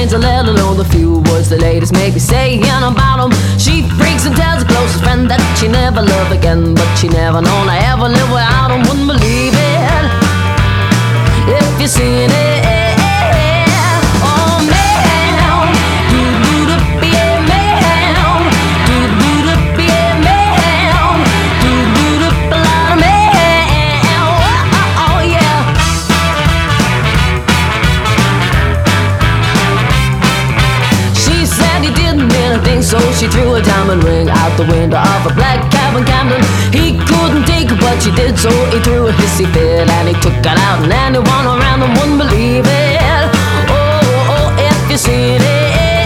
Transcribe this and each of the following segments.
things, let alone the few words the ladies may be saying about them. She freaks and tells her closest friend that she never loved again, but she never known I ever live without him. Wouldn't believe it if you seen it. So she threw a diamond ring out the window of a black cab in Camden. He couldn't take it, but she did, so he threw a hissy fit and he took it out, and anyone around them wouldn't believe it. Oh, if you seen it.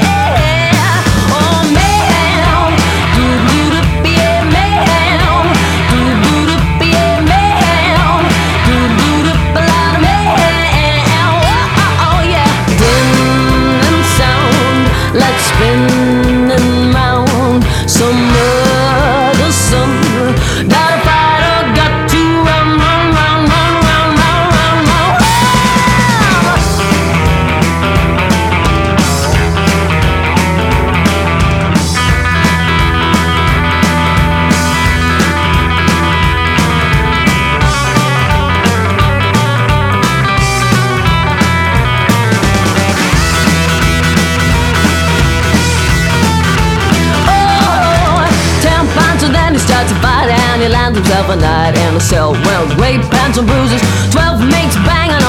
To fight, and he lands himself a night in a cell. Well, great pants and bruises, 12 mates banging